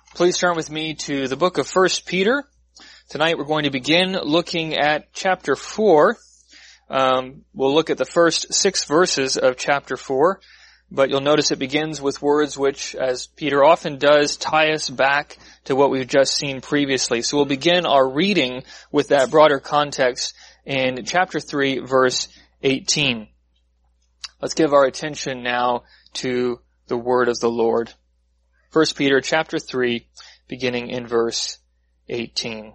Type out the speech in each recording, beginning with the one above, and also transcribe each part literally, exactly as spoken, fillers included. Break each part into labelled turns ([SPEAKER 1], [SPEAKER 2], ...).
[SPEAKER 1] Please turn with me to the book of First Peter. Tonight we're going to begin looking at chapter four. Um, we'll look at the first six verses of chapter four, but you'll notice it begins with words which, as Peter often does, tie us back to what we've just seen previously. So we'll begin our reading with that broader context in chapter three, verse eighteen. Let's give our attention now to the word of the Lord. First Peter chapter three, beginning in verse eighteen.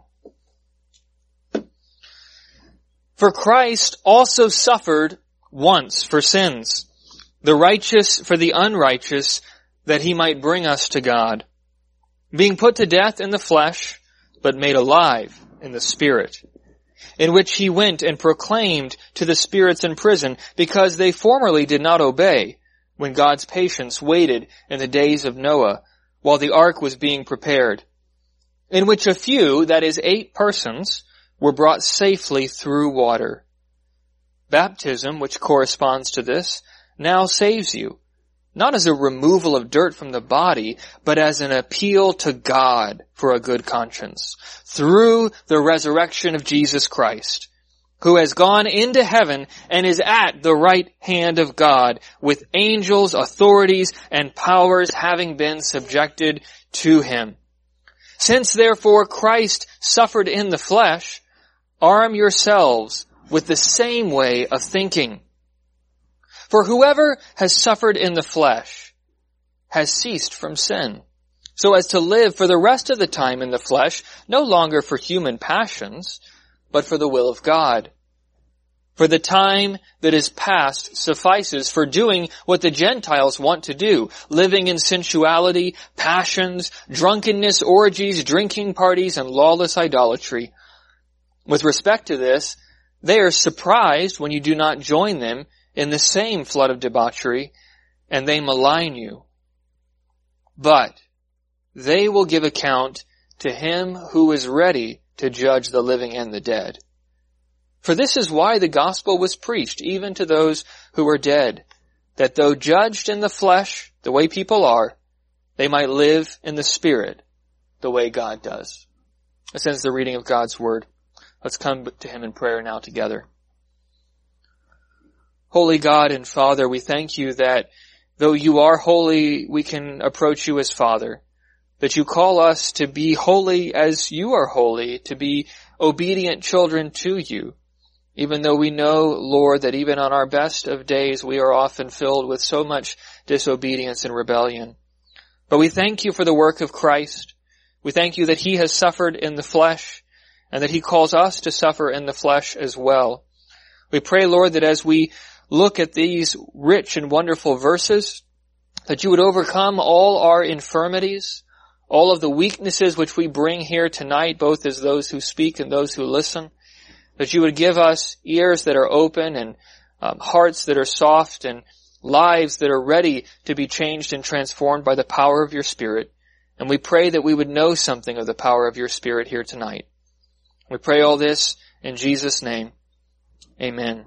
[SPEAKER 1] For Christ also suffered once for sins, the righteous for the unrighteous, that he might bring us to God, being put to death in the flesh, but made alive in the Spirit, in which he went and proclaimed to the spirits in prison, because they formerly did not obey, when God's patience waited in the days of Noah, while the ark was being prepared, in which a few, that is eight persons, were brought safely through water. Baptism, which corresponds to this, now saves you, not as a removal of dirt from the body, but as an appeal to God for a good conscience, through the resurrection of Jesus Christ, who has gone into heaven and is at the right hand of God, with angels, authorities, and powers having been subjected to him. Since therefore Christ suffered in the flesh, arm yourselves with the same way of thinking. For whoever has suffered in the flesh has ceased from sin, so as to live for the rest of the time in the flesh, no longer for human passions, but for the will of God. For the time that is past suffices for doing what the Gentiles want to do, living in sensuality, passions, drunkenness, orgies, drinking parties, and lawless idolatry. With respect to this, they are surprised when you do not join them in the same flood of debauchery, and they malign you. But they will give account to him who is ready to judge the living and the dead. For this is why the gospel was preached even to those who are dead, that though judged in the flesh, the way people are, they might live in the Spirit, the way God does. This ends the reading of God's Word. Let's come to him in prayer now together. Holy God and Father, we thank you that though you are holy, we can approach you as Father, that you call us to be holy as you are holy, to be obedient children to you. Even though we know, Lord, that even on our best of days we are often filled with so much disobedience and rebellion. But we thank you for the work of Christ. We thank you that he has suffered in the flesh and that he calls us to suffer in the flesh as well. We pray, Lord, that as we look at these rich and wonderful verses, that you would overcome all our infirmities, all of the weaknesses which we bring here tonight, both as those who speak and those who listen. That you would give us ears that are open and um, hearts that are soft and lives that are ready to be changed and transformed by the power of your Spirit. And we pray that we would know something of the power of your Spirit here tonight. We pray all this in Jesus' name. Amen.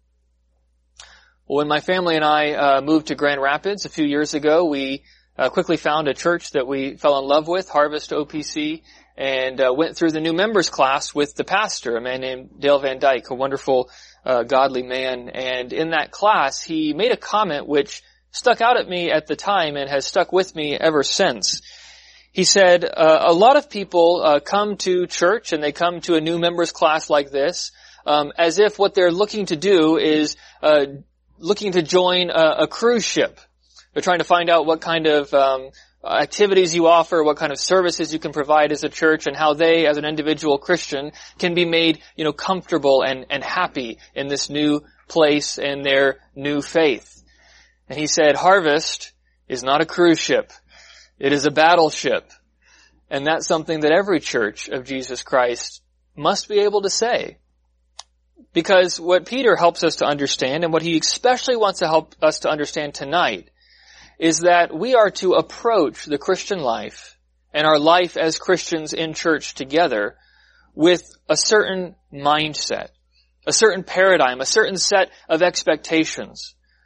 [SPEAKER 1] Well, when my family and I uh, moved to Grand Rapids a few years ago, we uh, quickly found a church that we fell in love with, Harvest O P C. And uh, went through the new members class with the pastor, a man named Dale Van Dyke, a wonderful, uh, godly man. And in that class, he made a comment which stuck out at me at the time and has stuck with me ever since. He said, uh, a lot of people uh, come to church and they come to a new members class like this um, as if what they're looking to do is uh, looking to join a, a cruise ship. They're trying to find out what kind of um activities you offer, what kind of services you can provide as a church, and how they, as an individual Christian, can be made, you know, comfortable and, and happy in this new place and their new faith. And he said, Harvest is not a cruise ship. It is a battleship. And that's something that every church of Jesus Christ must be able to say. Because what Peter helps us to understand, and what he especially wants to help us to understand tonight, is that we are to approach the Christian life and our life as Christians in church together with a certain mindset, a certain paradigm, a certain set of expectations.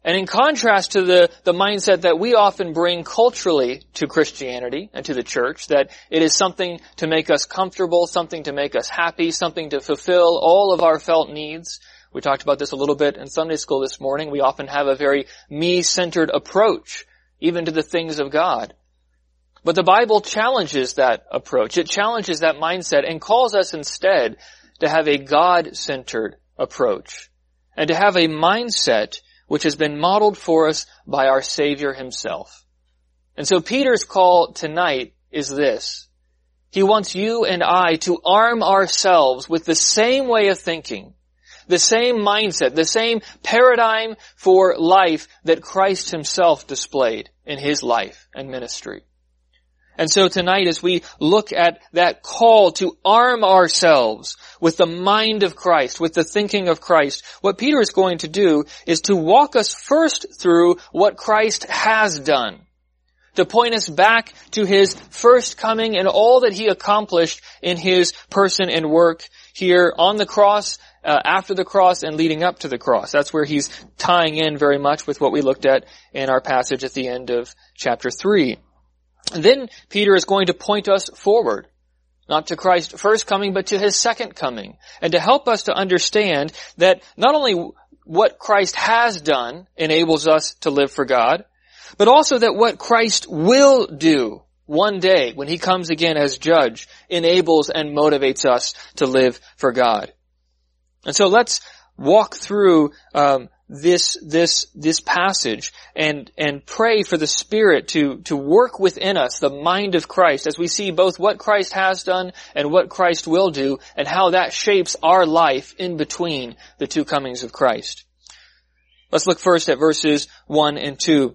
[SPEAKER 1] And in contrast to the, the mindset that we often bring culturally to Christianity and to the church, that it is something to make us comfortable, something to make us happy, something to fulfill all of our felt needs. We talked about this a little bit in Sunday school this morning. We often have a very me-centered approach, even to the things of God. But the Bible challenges that approach. It challenges that mindset and calls us instead to have a God-centered approach and to have a mindset which has been modeled for us by our Savior himself. And so Peter's call tonight is this. He wants you and I to arm ourselves with the same way of thinking, the same mindset, the same paradigm for life that Christ himself displayed in his life and ministry. And so tonight, as we look at that call to arm ourselves with the mind of Christ, with the thinking of Christ, what Peter is going to do is to walk us first through what Christ has done, to point us back to his first coming and all that he accomplished in his person and work here on the cross, uh, after the cross, and leading up to the cross. That's where he's tying in very much with what we looked at in our passage at the end of chapter three. And then Peter is going to point us forward, not to Christ's first coming, but to his second coming, and to help us to understand that not only what Christ has done enables us to live for God, but also that what Christ will do one day when he comes again as judge enables and motivates us to live for God. And so let's walk through um this this this passage and and pray for the Spirit to to work within us the mind of Christ as we see both what Christ has done and what Christ will do and how that shapes our life in between the two comings of Christ. Let's look first at verses one and two.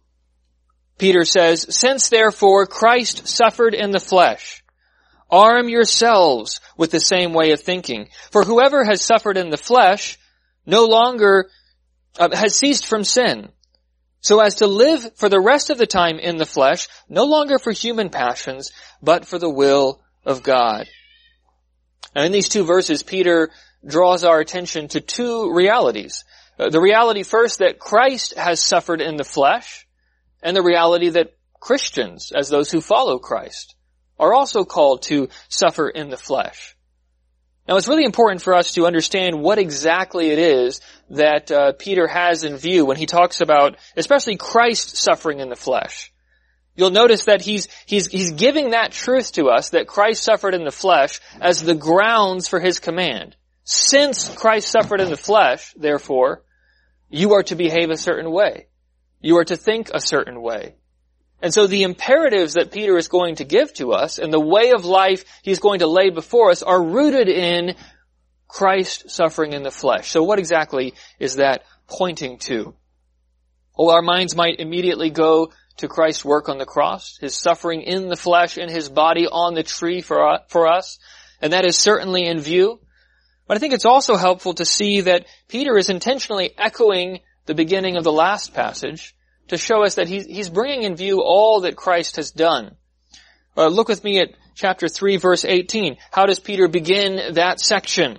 [SPEAKER 1] Peter says, "Since therefore Christ suffered in the flesh, arm yourselves with the same way of thinking. For whoever has suffered in the flesh no longer Uh, has ceased from sin, so as to live for the rest of the time in the flesh, no longer for human passions, but for the will of God." Now in these two verses, Peter draws our attention to two realities. Uh, the reality first that Christ has suffered in the flesh, and the reality that Christians, as those who follow Christ, are also called to suffer in the flesh. Now it's really important for us to understand what exactly it is that uh, Peter has in view when he talks about, especially Christ suffering in the flesh. You'll notice that he's he's he's giving that truth to us, that Christ suffered in the flesh, as the grounds for his command. Since Christ suffered in the flesh, therefore, you are to behave a certain way. You are to think a certain way. And so the imperatives that Peter is going to give to us and the way of life he's going to lay before us are rooted in Christ suffering in the flesh. So what exactly is that pointing to? Well, our minds might immediately go to Christ's work on the cross, his suffering in the flesh, in his body on the tree for, for us. And that is certainly in view. But I think it's also helpful to see that Peter is intentionally echoing the beginning of the last passage to show us that he's, he's bringing in view all that Christ has done. Uh, look with me at chapter three, verse eighteen. How does Peter begin that section?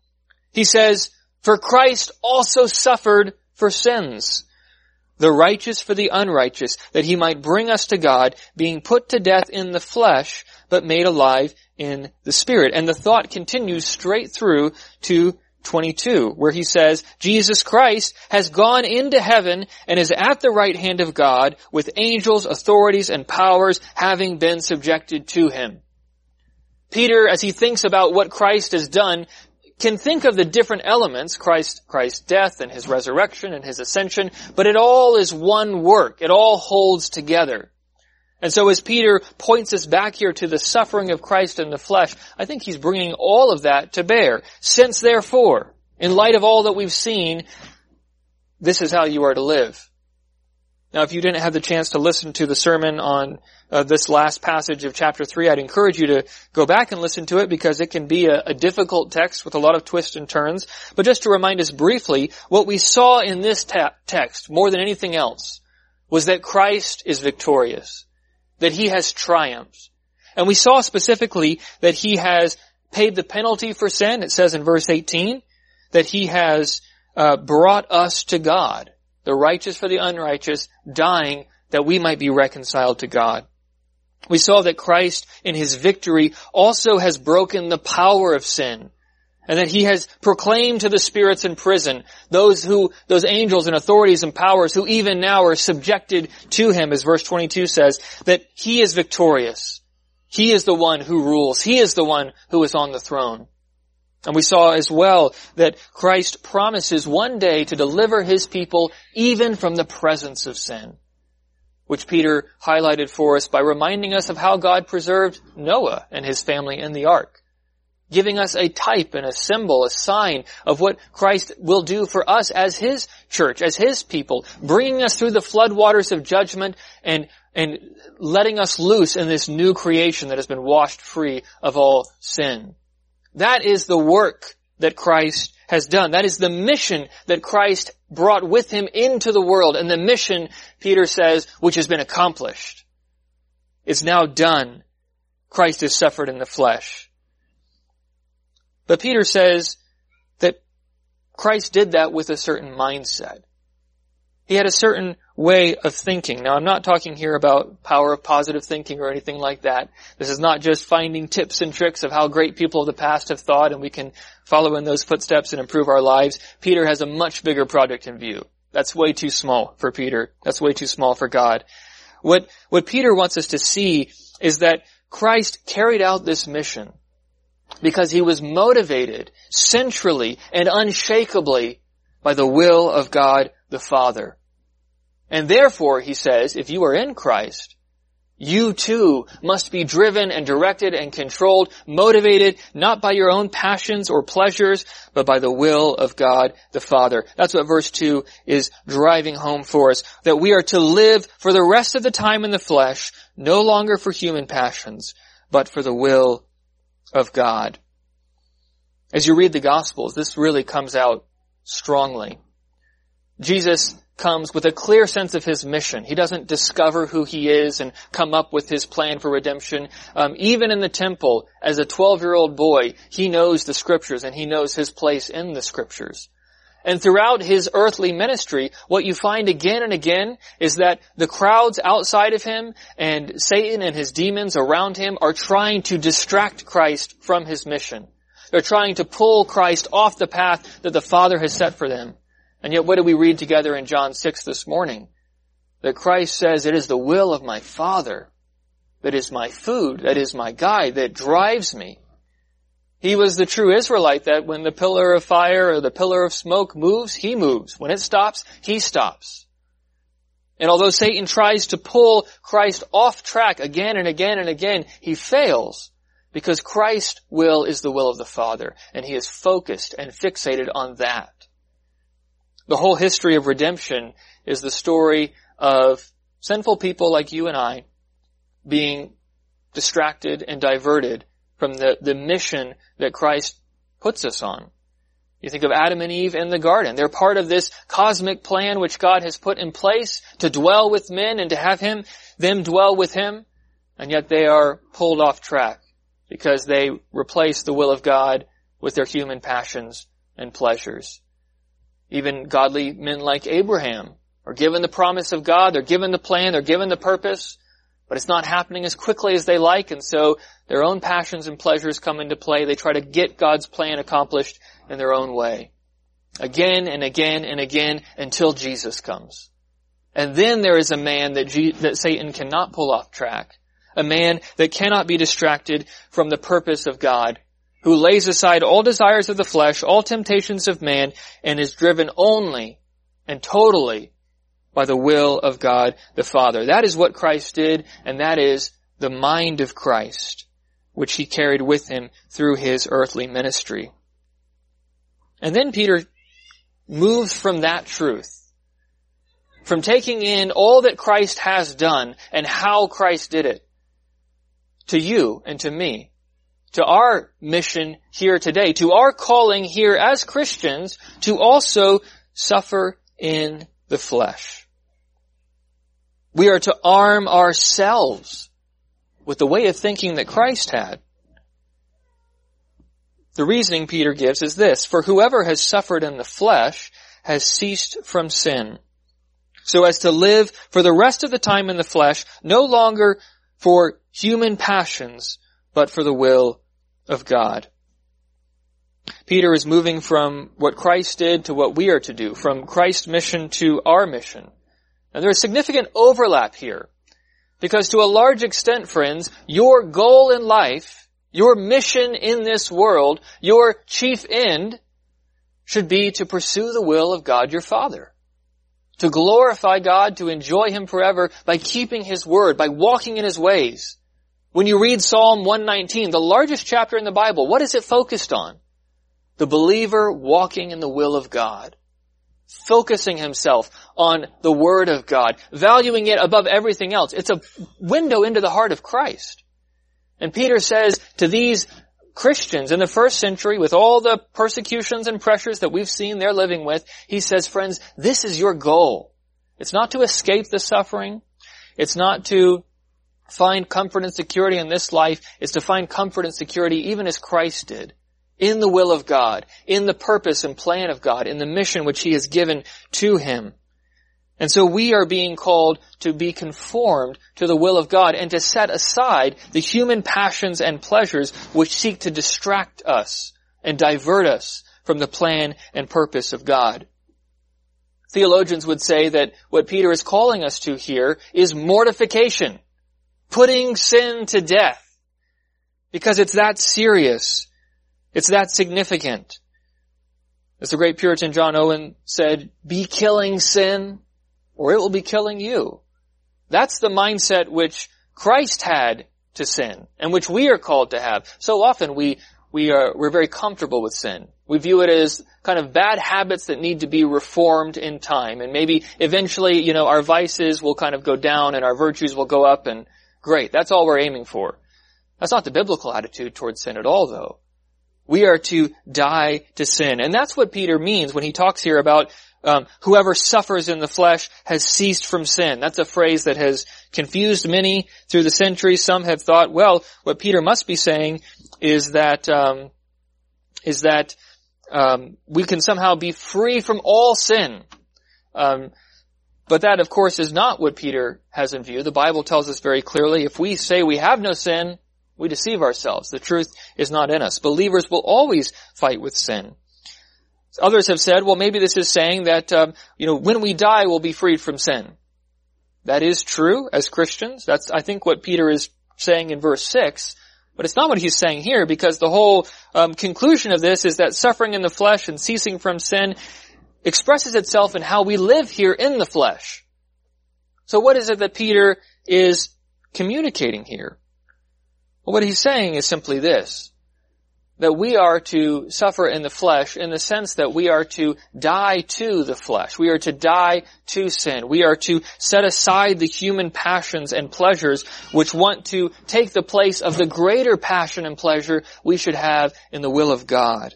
[SPEAKER 1] He says, "For Christ also suffered for sins, the righteous for the unrighteous, that he might bring us to God, being put to death in the flesh, but made alive in the Spirit." And the thought continues straight through to twenty-two, where he says, "Jesus Christ has gone into heaven and is at the right hand of God, with angels, authorities, and powers having been subjected to him." Peter, as he thinks about what Christ has done, can think of the different elements, Christ, Christ's death and his resurrection and his ascension, but it all is one work. It all holds together. And so as Peter points us back here to the suffering of Christ in the flesh, I think he's bringing all of that to bear. "Since therefore, in light of all that we've seen, this is how you are to live." Now, if you didn't have the chance to listen to the sermon on uh, this last passage of chapter three, I'd encourage you to go back and listen to it, because it can be a, a difficult text with a lot of twists and turns. But just to remind us briefly, what we saw in this ta- text, more than anything else, was that Christ is victorious, that he has triumphed. And we saw specifically that he has paid the penalty for sin. It says in verse eighteen that he has uh, brought us to God. the righteous for the unrighteous, dying that we might be reconciled to God. We saw that Christ in his victory also has broken the power of sin, and that he has proclaimed to the spirits in prison, those who, those angels and authorities and powers who even now are subjected to him, as verse twenty-two says, that he is victorious. He is the one who rules. He is the one who is on the throne. And we saw as well that Christ promises one day to deliver his people even from the presence of sin, which Peter highlighted for us by reminding us of how God preserved Noah and his family in the ark, giving us a type and a symbol, a sign of what Christ will do for us as his church, as his people, bringing us through the floodwaters of judgment and and letting us loose in this new creation that has been washed free of all sin. That is the work that Christ has done. That is the mission that Christ brought with him into the world. And the mission, Peter says, which has been accomplished. It's now done. Christ has suffered in the flesh. But Peter says that Christ did that with a certain mindset. He had a certain way of thinking. Now, I'm not talking here about power of positive thinking or anything like that. This is not just finding tips and tricks of how great people of the past have thought and we can follow in those footsteps and improve our lives. Peter has a much bigger project in view. That's way too small for Peter. That's way too small for God. What, what Peter wants us to see is that Christ carried out this mission because he was motivated centrally and unshakably by the will of God the Father. And therefore, he says, if you are in Christ, you too must be driven and directed and controlled, motivated not by your own passions or pleasures, but by the will of God the Father. That's what verse two is driving home for us, that we are to live for the rest of the time in the flesh, no longer for human passions, but for the will of God. As you read the Gospels, this really comes out strongly. Jesus comes with a clear sense of his mission. He doesn't discover who he is and come up with his plan for redemption. Um, even in the temple, as a twelve-year-old boy, he knows the Scriptures and he knows his place in the Scriptures. And throughout his earthly ministry, what you find again and again is that the crowds outside of him and Satan and his demons around him are trying to distract Christ from his mission. They're trying to pull Christ off the path that the Father has set for them. And yet what did we read together in John six this morning? That Christ says, it is the will of my Father that is my food, that is my guide, that drives me. He was the true Israelite that when the pillar of fire or the pillar of smoke moves, he moves. When it stops, he stops. And although Satan tries to pull Christ off track again and again and again, he fails because Christ's will is the will of the Father, and he is focused and fixated on that. The whole history of redemption is the story of sinful people like you and I being distracted and diverted from the, the mission that Christ puts us on. You think of Adam and Eve in the garden. They're part of this cosmic plan which God has put in place to dwell with men and to have him, them dwell with him, and yet they are pulled off track because they replace the will of God with their human passions and pleasures. Even godly men like Abraham are given the promise of God, they're given the plan, they're given the purpose, but it's not happening as quickly as they like, and so their own passions and pleasures come into play. They try to get God's plan accomplished in their own way. Again and again and again until Jesus comes. And then there is a man that, G- that Satan cannot pull off track. A man that cannot be distracted from the purpose of God, who lays aside all desires of the flesh, all temptations of man, and is driven only and totally by the will of God the Father. That is what Christ did, and that is the mind of Christ, which he carried with him through his earthly ministry. And then Peter moves from that truth, from taking in all that Christ has done and how Christ did it, to you and to me, to our mission here today, to our calling here as Christians to also suffer in the flesh. We are to arm ourselves with the way of thinking that Christ had. The reasoning Peter gives is this: for whoever has suffered in the flesh has ceased from sin, so as to live for the rest of the time in the flesh, no longer for human passions, but for the will of God. Peter is moving from what Christ did to what we are to do, from Christ's mission to our mission. And there is significant overlap here, because to a large extent, friends, your goal in life, your mission in this world, your chief end should be to pursue the will of God your Father. To glorify God, to enjoy Him forever by keeping His word, by walking in His ways. When you read Psalm one nineteen, the largest chapter in the Bible, what is it focused on? The believer walking in the will of God. Focusing himself on the Word of God, valuing it above everything else. It's a window into the heart of Christ. And Peter says to these Christians in the first century, with all the persecutions and pressures that we've seen they're living with, he says, friends, this is your goal. It's not to escape the suffering. It's not to find comfort and security in this life. It's to find comfort and security even as Christ did. In the will of God, in the purpose and plan of God, in the mission which He has given to Him. And so we are being called to be conformed to the will of God and to set aside the human passions and pleasures which seek to distract us and divert us from the plan and purpose of God. Theologians would say that what Peter is calling us to here is mortification, putting sin to death, because it's that serious. It's that significant. As the great Puritan John Owen said, be killing sin, or it will be killing you. That's the mindset which Christ had to sin, and which we are called to have. So often we, we are, we're very comfortable with sin. We view it as kind of bad habits that need to be reformed in time, and maybe eventually, you know, our vices will kind of go down and our virtues will go up, and great, that's all we're aiming for. That's not the biblical attitude towards sin at all, though. We are to die to sin. And that's what Peter means when he talks here about um, whoever suffers in the flesh has ceased from sin. That's a phrase that has confused many through the centuries. Some have thought, well, what Peter must be saying is that um, is that um, we can somehow be free from all sin. Um, but that, of course, is not what Peter has in view. The Bible tells us very clearly, if we say we have no sin, we deceive ourselves. The truth is not in us. Believers will always fight with sin. Others have said, well, maybe this is saying that, um, you know, when we die, we'll be freed from sin. That is true as Christians. That's, I think, what Peter is saying in verse six. But it's not what he's saying here, because the whole um, conclusion of this is that suffering in the flesh and ceasing from sin expresses itself in how we live here in the flesh. So what is it that Peter is communicating here? Well, what he's saying is simply this, that we are to suffer in the flesh in the sense that we are to die to the flesh. We are to die to sin. We are to set aside the human passions and pleasures which want to take the place of the greater passion and pleasure we should have in the will of God.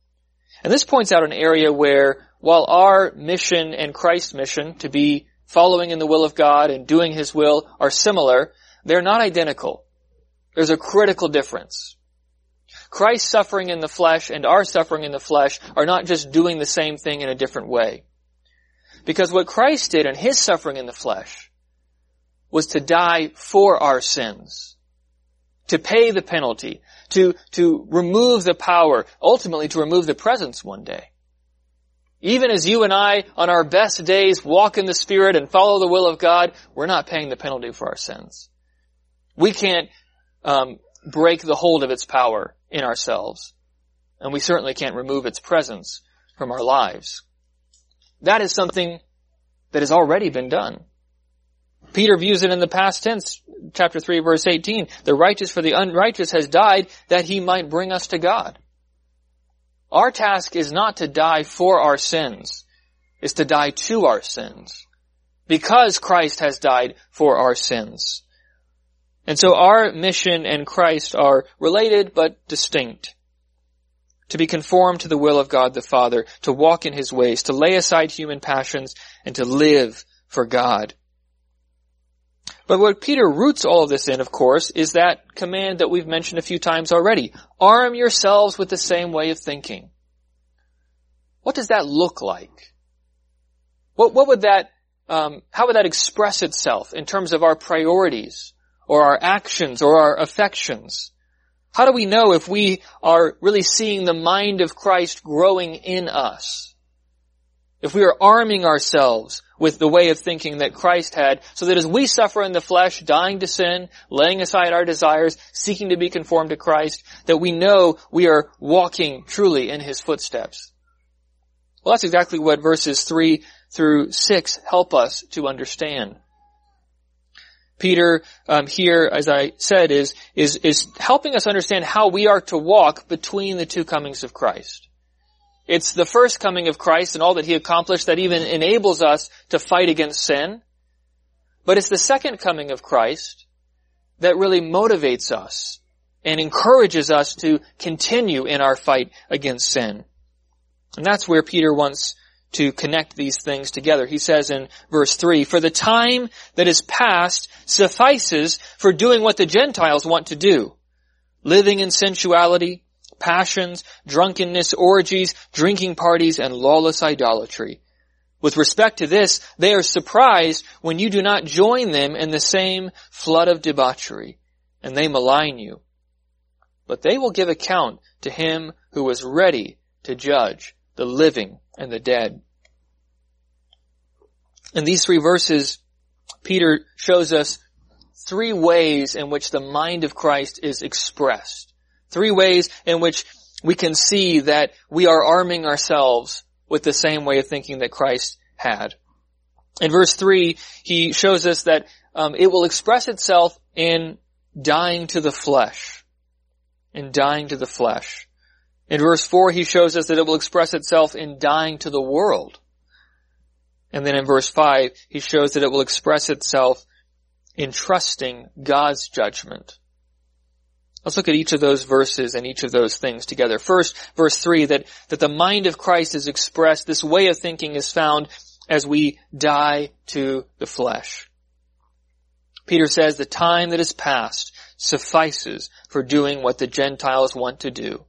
[SPEAKER 1] And this points out an area where, while our mission and Christ's mission to be following in the will of God and doing His will are similar, they're not identical. There's a critical difference. Christ's suffering in the flesh and our suffering in the flesh are not just doing the same thing in a different way. Because what Christ did in His suffering in the flesh was to die for our sins, to pay the penalty, to, to remove the power, ultimately to remove the presence one day. Even as you and I, on our best days, walk in the Spirit and follow the will of God, we're not paying the penalty for our sins. We can't Um, break the hold of its power in ourselves. And we certainly can't remove its presence from our lives. That is something that has already been done. Peter views it in the past tense, chapter three, verse eighteen. The righteous for the unrighteous has died that he might bring us to God. Our task is not to die for our sins. It's to die to our sins. Because Christ has died for our sins. And so our mission and Christ are related but distinct. To be conformed to the will of God the Father, to walk in His ways, to lay aside human passions, and to live for God. But what Peter roots all of this in, of course, is that command that we've mentioned a few times already. Arm yourselves with the same way of thinking. What does that look like? What, what would that um, how would that express itself in terms of our priorities or our actions or our affections? How do we know if we are really seeing the mind of Christ growing in us? If we are arming ourselves with the way of thinking that Christ had, so that as we suffer in the flesh, dying to sin, laying aside our desires, seeking to be conformed to Christ, that we know we are walking truly in His footsteps. Well, that's exactly what verses three through six help us to understand. Peter, um, here, as I said, is, is, is helping us understand how we are to walk between the two comings of Christ. It's the first coming of Christ and all that He accomplished that even enables us to fight against sin. But it's the second coming of Christ that really motivates us and encourages us to continue in our fight against sin. And that's where Peter wants to connect these things together. He says in verse three, "For the time that is past suffices for doing what the Gentiles want to do, living in sensuality, passions, drunkenness, orgies, drinking parties, and lawless idolatry. With respect to this, they are surprised when you do not join them in the same flood of debauchery, and they malign you. But they will give account to Him who is ready to judge the living and the dead." In these three verses, Peter shows us three ways in which the mind of Christ is expressed. Three ways in which we can see that we are arming ourselves with the same way of thinking that Christ had. In verse three, he shows us that um, it will express itself in dying to the flesh. In dying to the flesh. In verse four, he shows us that it will express itself in dying to the world. And then in verse five, he shows that it will express itself in trusting God's judgment. Let's look at each of those verses and each of those things together. First, verse three, that, that the mind of Christ is expressed, this way of thinking is found as we die to the flesh. Peter says the time that is past suffices for doing what the Gentiles want to do.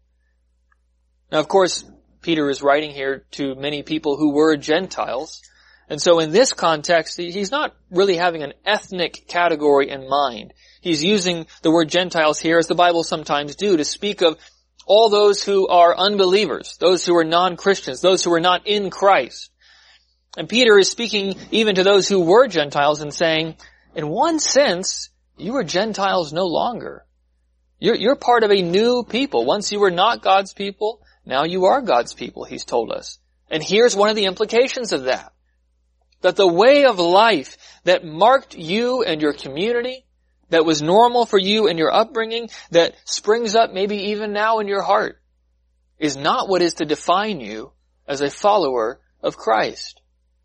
[SPEAKER 1] Now, of course, Peter is writing here to many people who were Gentiles. And so in this context, he's not really having an ethnic category in mind. He's using the word Gentiles here, as the Bible sometimes do, to speak of all those who are unbelievers, those who are non-Christians, those who are not in Christ. And Peter is speaking even to those who were Gentiles and saying, in one sense, you are Gentiles no longer. You're, you're part of a new people. Once you were not God's people, now you are God's people, he's told us. And here's one of the implications of that. That the way of life that marked you and your community, that was normal for you and your upbringing, that springs up maybe even now in your heart, is not what is to define you as a follower of Christ.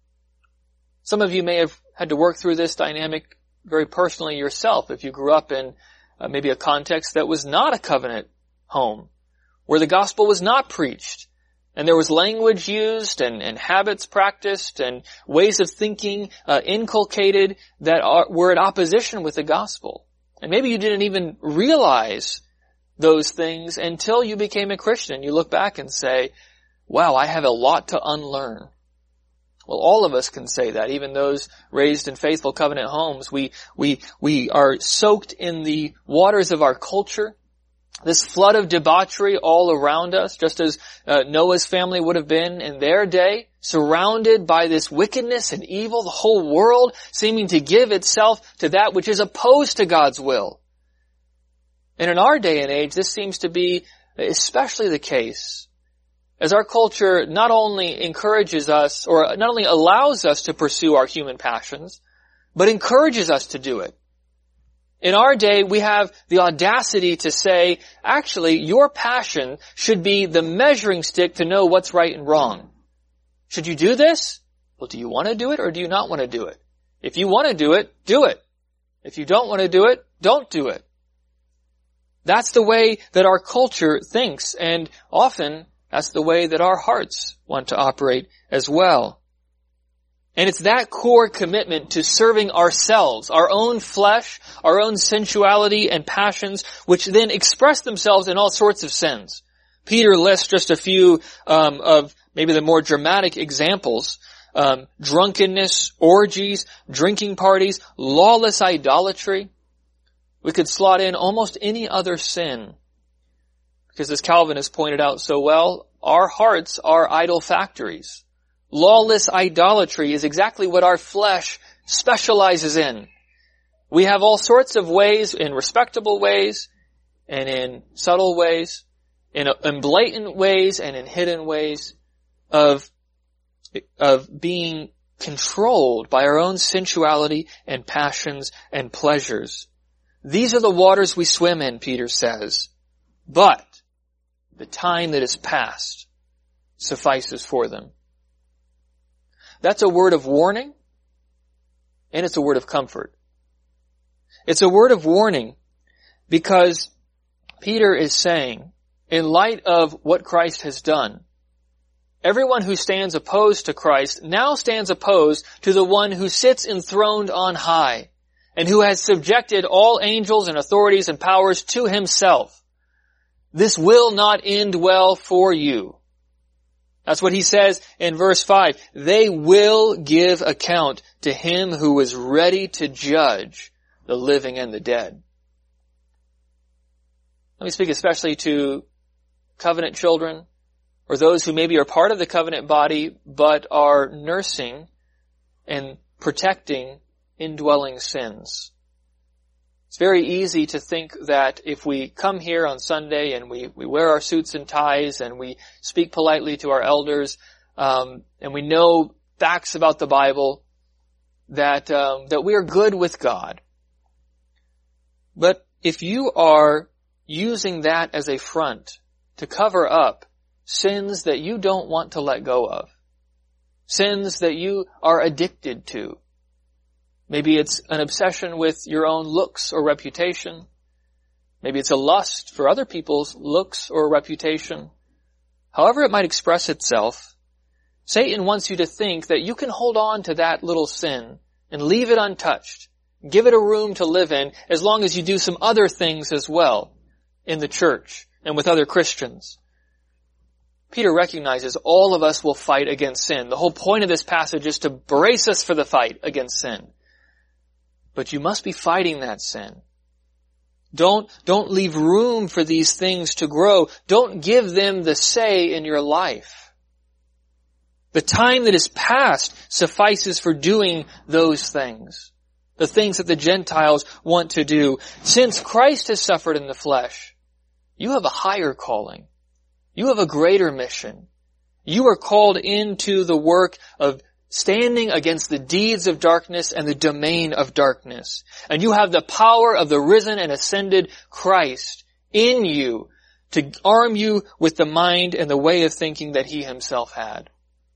[SPEAKER 1] Some of you may have had to work through this dynamic very personally yourself if you grew up in uh, maybe a context that was not a covenant home, where the gospel was not preached, and there was language used and, and habits practiced and ways of thinking uh, inculcated that are, were in opposition with the gospel. And maybe you didn't even realize those things until you became a Christian. You look back and say, wow, I have a lot to unlearn. Well, all of us can say that, even those raised in faithful covenant homes. We, we, we are soaked in the waters of our culture. This flood of debauchery all around us, just as uh, Noah's family would have been in their day, surrounded by this wickedness and evil, the whole world seeming to give itself to that which is opposed to God's will. And in our day and age, this seems to be especially the case, as our culture not only encourages us, or not only allows us to pursue our human passions, but encourages us to do it. In our day, we have the audacity to say, actually, your passion should be the measuring stick to know what's right and wrong. Should you do this? Well, do you want to do it or do you not want to do it? If you want to do it, do it. If you don't want to do it, don't do it. That's the way that our culture thinks, and often that's the way that our hearts want to operate as well. And it's that core commitment to serving ourselves, our own flesh, our own sensuality and passions, which then express themselves in all sorts of sins. Peter lists just a few um, of maybe the more dramatic examples um, drunkenness, orgies, drinking parties, lawless idolatry. We could slot in almost any other sin. Because as Calvin has pointed out so well, our hearts are idol factories. Lawless idolatry is exactly what our flesh specializes in. We have all sorts of ways, in respectable ways, and in subtle ways, in, in blatant ways, and in hidden ways, of, of being controlled by our own sensuality and passions and pleasures. These are the waters we swim in, Peter says. But the time that is past suffices for them. That's a word of warning, and it's a word of comfort. It's a word of warning because Peter is saying, in light of what Christ has done, everyone who stands opposed to Christ now stands opposed to the one who sits enthroned on high and who has subjected all angels and authorities and powers to himself. This will not end well for you. That's what he says in verse five. They will give account to him who is ready to judge the living and the dead. Let me speak especially to covenant children or those who maybe are part of the covenant body but are nursing and protecting indwelling sins. It's very easy to think that if we come here on Sunday and we, we wear our suits and ties and we speak politely to our elders, um, and we know facts about the Bible, that um, that we are good with God. But if you are using that as a front to cover up sins that you don't want to let go of, sins that you are addicted to, maybe it's an obsession with your own looks or reputation, maybe it's a lust for other people's looks or reputation, however it might express itself, Satan wants you to think that you can hold on to that little sin and leave it untouched. Give it a room to live in as long as you do some other things as well in the church and with other Christians. Peter recognizes all of us will fight against sin. The whole point of this passage is to brace us for the fight against sin. But you must be fighting that sin. Don't, don't leave room for these things to grow. Don't give them the say in your life. The time that is past suffices for doing those things. The things that the Gentiles want to do. Since Christ has suffered in the flesh, you have a higher calling. You have a greater mission. You are called into the work of standing against the deeds of darkness and the domain of darkness. And you have the power of the risen and ascended Christ in you to arm you with the mind and the way of thinking that he himself had.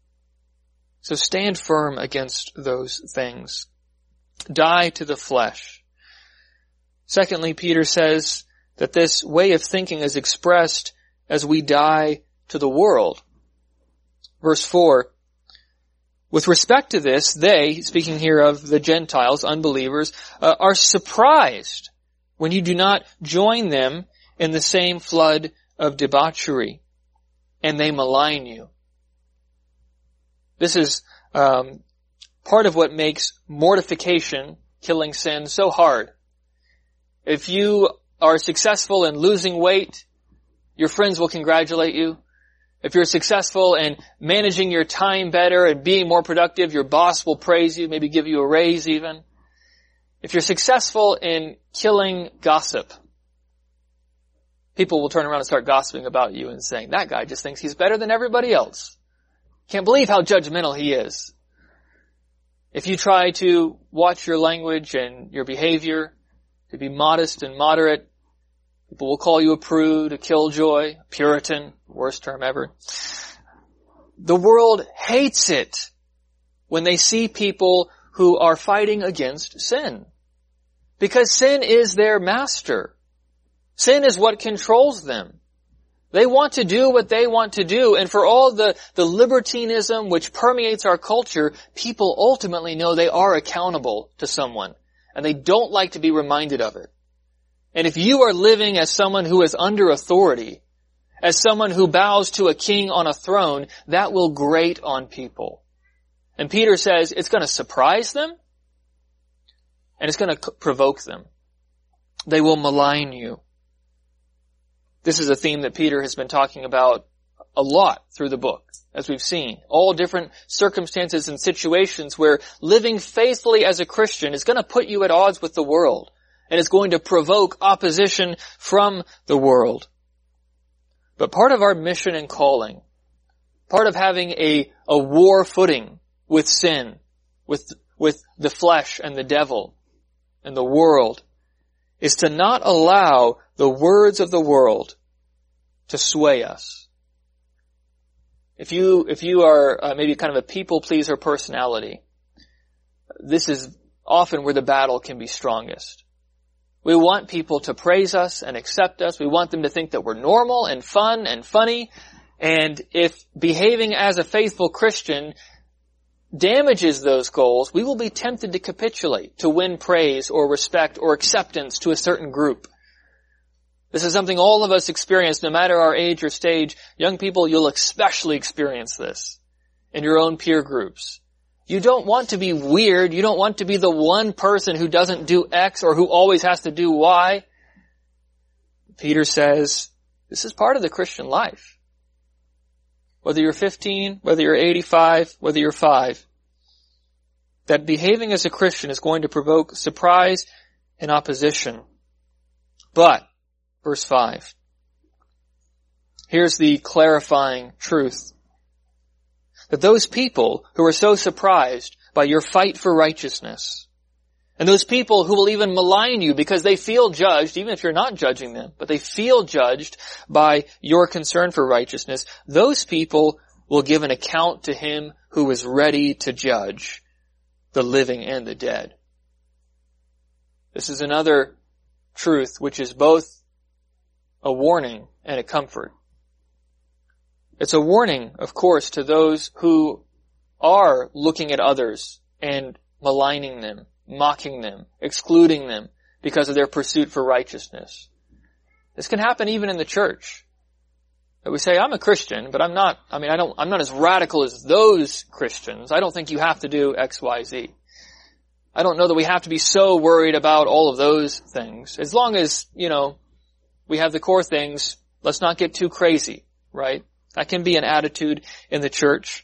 [SPEAKER 1] So stand firm against those things. Die to the flesh. Secondly, Peter says that this way of thinking is expressed as we die to the world. Verse four, with respect to this, they, speaking here of the Gentiles, unbelievers, uh, are surprised when you do not join them in the same flood of debauchery, and they malign you. This is um, part of what makes mortification, killing sin, so hard. If you are successful in losing weight, your friends will congratulate you. If you're successful in managing your time better and being more productive, your boss will praise you, maybe give you a raise even. If you're successful in killing gossip, people will turn around and start gossiping about you and saying, that guy just thinks he's better than everybody else. Can't believe how judgmental he is. If you try to watch your language and your behavior, to be modest and moderate, people will call you a prude, a killjoy, a Puritan, worst term ever. The world hates it when they see people who are fighting against sin. Because sin is their master. Sin is what controls them. They want to do what they want to do, and for all the, the libertinism which permeates our culture, people ultimately know they are accountable to someone, and they don't like to be reminded of it. And if you are living as someone who is under authority, as someone who bows to a king on a throne, that will grate on people. And Peter says it's going to surprise them and it's going to provoke them. They will malign you. This is a theme that Peter has been talking about a lot through the book, as we've seen. All different circumstances and situations where living faithfully as a Christian is going to put you at odds with the world, and it's going to provoke opposition from the world. But part of our mission and calling, part of having a, a war footing with sin, with, with the flesh and the devil and the world, is to not allow the words of the world to sway us. If you, if you are uh, maybe kind of a people pleaser personality, this is often where the battle can be strongest. We want people to praise us and accept us. We want them to think that we're normal and fun and funny. And if behaving as a faithful Christian damages those goals, we will be tempted to capitulate, to win praise or respect or acceptance to a certain group. This is something all of us experience, no matter our age or stage. Young people, you'll especially experience this in your own peer groups. You don't want to be weird. You don't want to be the one person who doesn't do X or who always has to do Y. Peter says, this is part of the Christian life. Whether you're fifteen, whether you're eighty-five, whether you're five, that behaving as a Christian is going to provoke surprise and opposition. But, verse five, here's the clarifying truth. That those people who are so surprised by your fight for righteousness, and those people who will even malign you because they feel judged, even if you're not judging them, but they feel judged by your concern for righteousness, those people will give an account to him who is ready to judge the living and the dead. This is another truth which is both a warning and a comfort. It's a warning, of course, to those who are looking at others and maligning them, mocking them, excluding them because of their pursuit for righteousness. This can happen even in the church. That we say, I'm a Christian, but I'm not, I mean, I don't, I'm not as radical as those Christians. I don't think you have to do X, Y, Z. I don't know that we have to be so worried about all of those things. As long as, you know, we have the core things, let's not get too crazy, right? That can be an attitude in the church.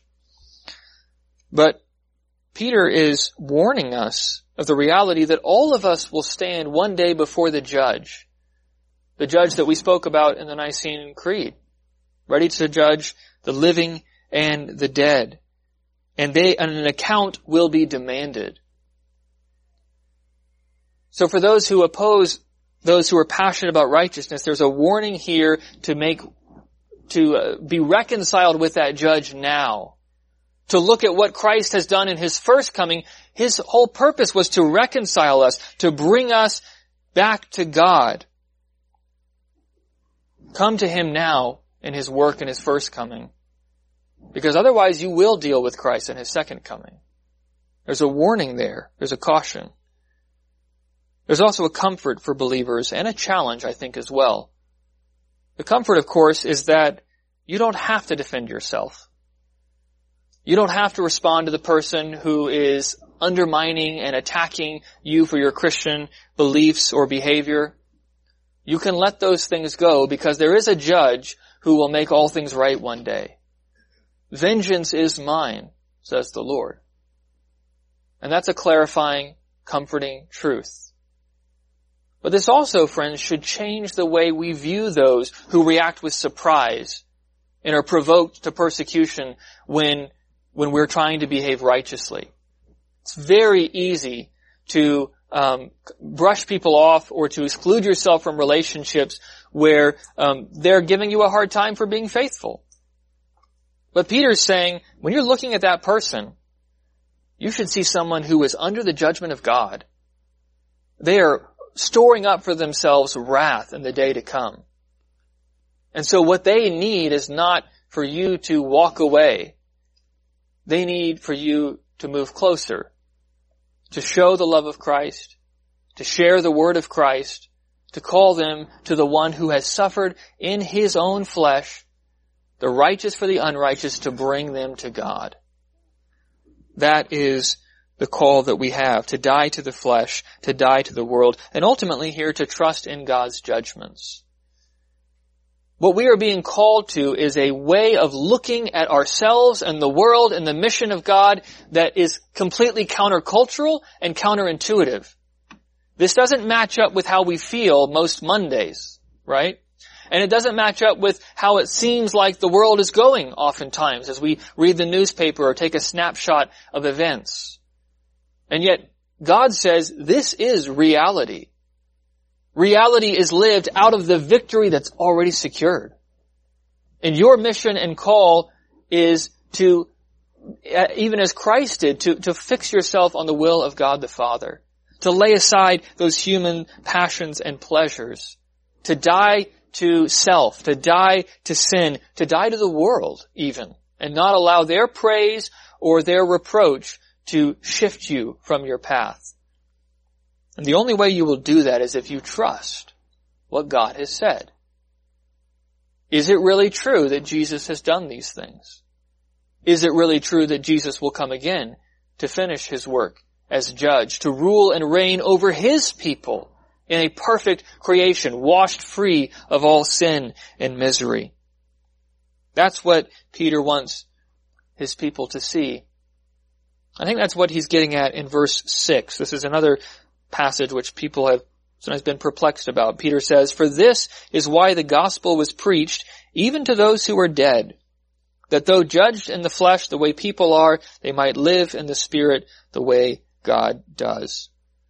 [SPEAKER 1] But Peter is warning us of the reality that all of us will stand one day before the judge. The judge that we spoke about in the Nicene Creed. Ready to judge the living and the dead. And they, and an account will be demanded. So for those who oppose those who are passionate about righteousness, there's a warning here to make, to uh, be reconciled with that judge now. To look at what Christ has done in his first coming. His whole purpose was to reconcile us, to bring us back to God. Come to him now in his work in his first coming. Because otherwise you will deal with Christ in his second coming. There's a warning there. There's a caution. There's also a comfort for believers and a challenge, I think, as well. The comfort, of course, is that you don't have to defend yourself. You don't have to respond to the person who is undermining and attacking you for your Christian beliefs or behavior. You can let those things go because there is a judge who will make all things right one day. Vengeance is mine, says the Lord. And that's a clarifying, comforting truth. But this also, friends, should change the way we view those who react with surprise and are provoked to persecution when, when we're trying to behave righteously. It's very easy to um, brush people off or to exclude yourself from relationships where um, they're giving you a hard time for being faithful. But Peter's saying, when you're looking at that person, you should see someone who is under the judgment of God. They are storing up for themselves wrath in the day to come. And so what they need is not for you to walk away. They need for you to move closer, to show the love of Christ, to share the word of Christ, to call them to the one who has suffered in his own flesh, the righteous for the unrighteous, to bring them to God. That is the call that we have, to die to the flesh, to die to the world, and ultimately here to trust in God's judgments. What we are being called to is a way of looking at ourselves and the world and the mission of God that is completely countercultural and counterintuitive. This doesn't match up with how we feel most Mondays, right? And it doesn't match up with how it seems like the world is going oftentimes as we read the newspaper or take a snapshot of events. And yet, God says this is reality. Reality is lived out of the victory that's already secured. And your mission and call is to, even as Christ did, to, to fix yourself on the will of God the Father. To lay aside those human passions and pleasures. To die to self, to die to sin, to die to the world even, and not allow their praise or their reproach to shift you from your path. And the only way you will do that is if you trust what God has said. Is it really true that Jesus has done these things? Is it really true that Jesus will come again to finish his work as judge, to rule and reign over his people in a perfect creation, washed free of all sin and misery? That's what Peter wants his people to see. I think that's what he's getting at in verse six. This is another passage which people have sometimes been perplexed about. Peter says, "For this is why the gospel was preached even to those who are dead, that though judged in the flesh the way people are, they might live in the spirit the way God does."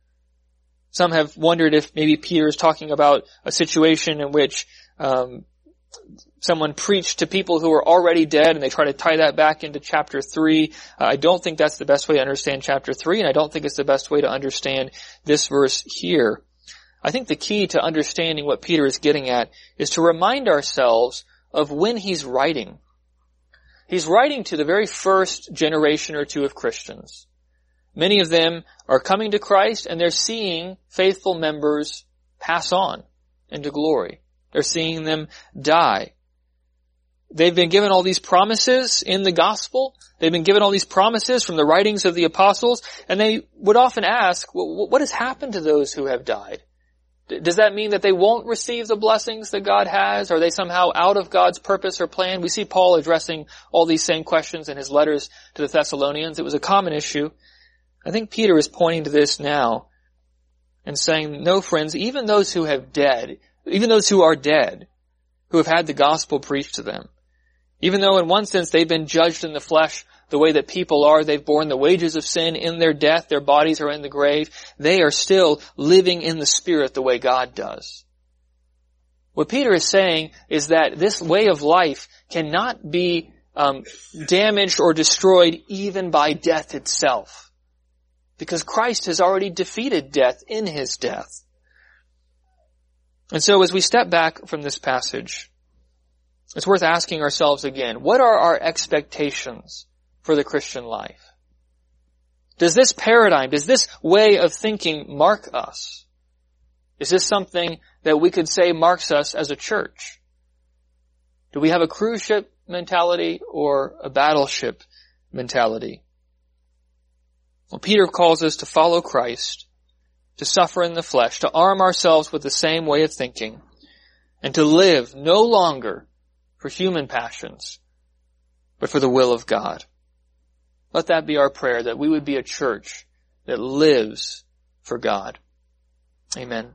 [SPEAKER 1] Some have wondered if maybe Peter is talking about a situation in which um, someone preached to people who were already dead, and they try to tie that back into chapter three. Uh, I don't think that's the best way to understand chapter three, and I don't think it's the best way to understand this verse here. I think the key to understanding what Peter is getting at is to remind ourselves of when he's writing. He's writing to the very first generation or two of Christians. Many of them are coming to Christ, and they're seeing faithful members pass on into glory. They're seeing them die. They've been given all these promises in the gospel. They've been given all these promises from the writings of the apostles, and they would often ask, well, what has happened to those who have died? Does that mean that they won't receive the blessings that God has? Are they somehow out of God's purpose or plan? We see Paul addressing all these same questions in his letters to the Thessalonians. It was a common issue. I think Peter is pointing to this now and saying, no, friends, even those who have dead, even those who are dead, who have had the gospel preached to them, even though in one sense they've been judged in the flesh the way that people are, they've borne the wages of sin in their death, their bodies are in the grave, they are still living in the Spirit the way God does. What Peter is saying is that this way of life cannot be um, damaged or destroyed even by death itself. Because Christ has already defeated death in his death. And so as we step back from this passage, it's worth asking ourselves again, what are our expectations for the Christian life? Does this paradigm, does this way of thinking mark us? Is this something that we could say marks us as a church? Do we have a cruise ship mentality or a battleship mentality? Well, Peter calls us to follow Christ, to suffer in the flesh, to arm ourselves with the same way of thinking, and to live no longer for human passions, but for the will of God. Let that be our prayer, that we would be a church that lives for God. Amen.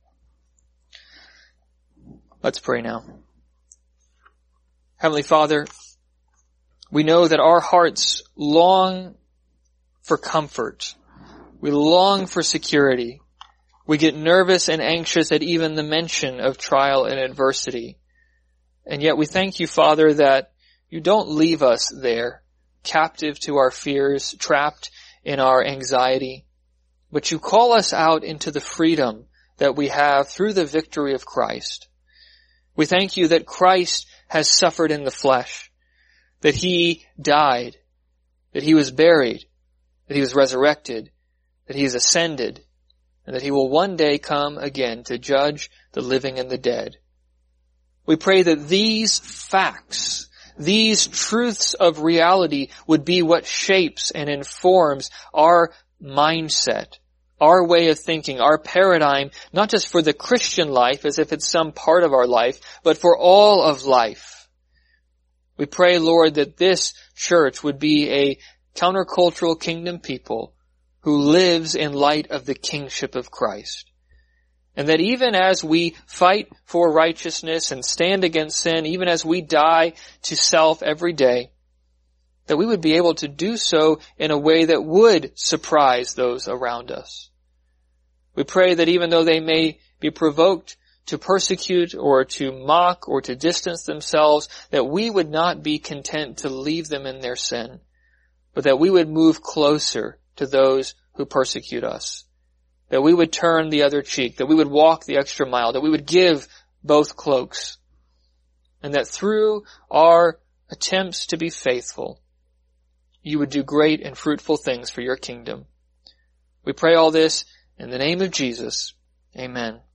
[SPEAKER 1] Let's pray now. Heavenly Father, we know that our hearts long for comfort. We long for security. We get nervous and anxious at even the mention of trial and adversity. And yet we thank you, Father, that you don't leave us there, captive to our fears, trapped in our anxiety, but you call us out into the freedom that we have through the victory of Christ. We thank you that Christ has suffered in the flesh, that he died, that he was buried, that he was resurrected, that he is ascended, and that he will one day come again to judge the living and the dead. We pray that these facts, these truths of reality would be what shapes and informs our mindset, our way of thinking, our paradigm, not just for the Christian life as if it's some part of our life, but for all of life. We pray, Lord, that this church would be a countercultural kingdom people who lives in light of the kingship of Christ. And that even as we fight for righteousness and stand against sin, even as we die to self every day, that we would be able to do so in a way that would surprise those around us. We pray that even though they may be provoked to persecute or to mock or to distance themselves, that we would not be content to leave them in their sin, but that we would move closer to those who persecute us. That we would turn the other cheek, that we would walk the extra mile, that we would give both cloaks. And that through our attempts to be faithful, you would do great and fruitful things for your kingdom. We pray all this in the name of Jesus. Amen.